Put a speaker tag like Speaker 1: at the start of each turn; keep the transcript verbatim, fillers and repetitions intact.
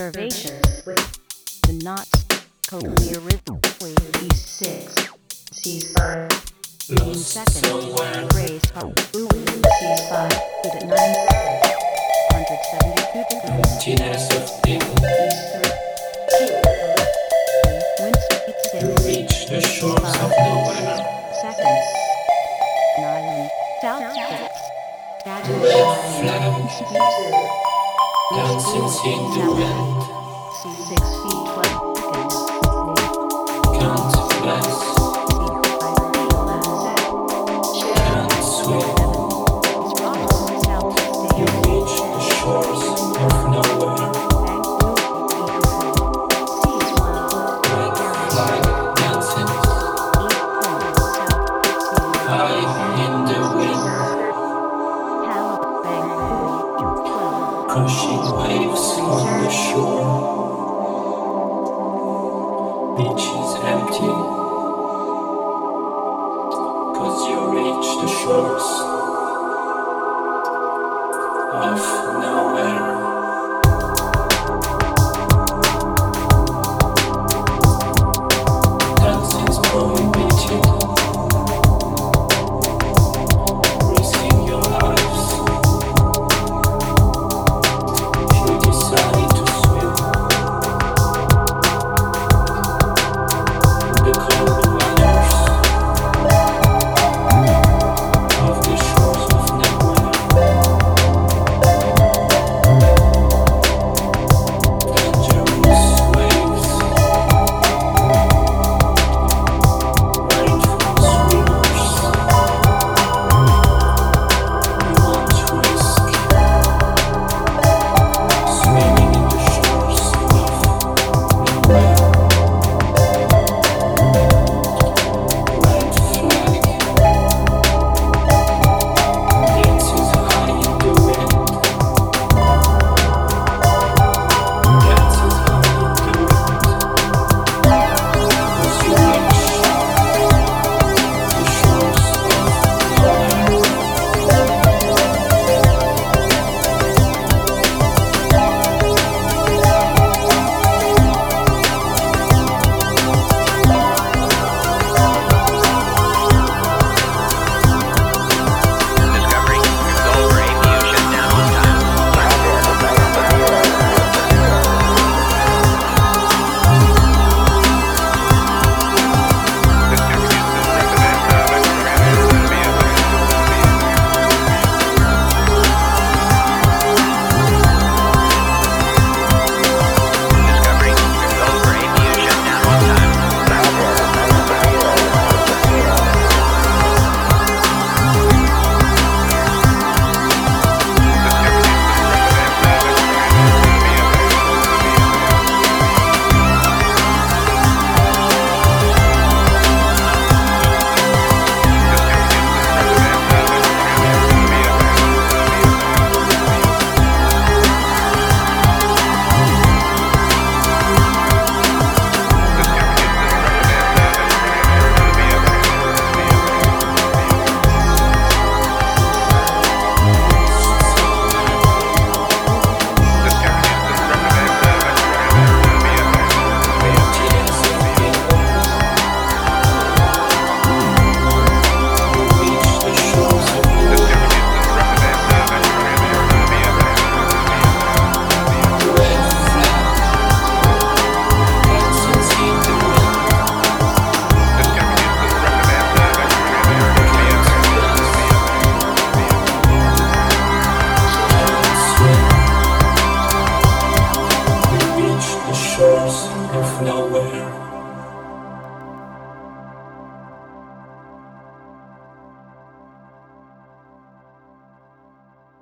Speaker 1: observations with the knots coherently.
Speaker 2: E six, C five,
Speaker 1: In second, Grace Louis
Speaker 2: C five,
Speaker 1: at nine hundred seventy-two degrees.
Speaker 3: Emptiness of things,
Speaker 1: Wind speed six
Speaker 3: reach the shores of nowhere.
Speaker 1: seconds. An island. South six.
Speaker 3: Flag
Speaker 1: Speed
Speaker 3: dancing in the wind.
Speaker 1: C six feet twelve.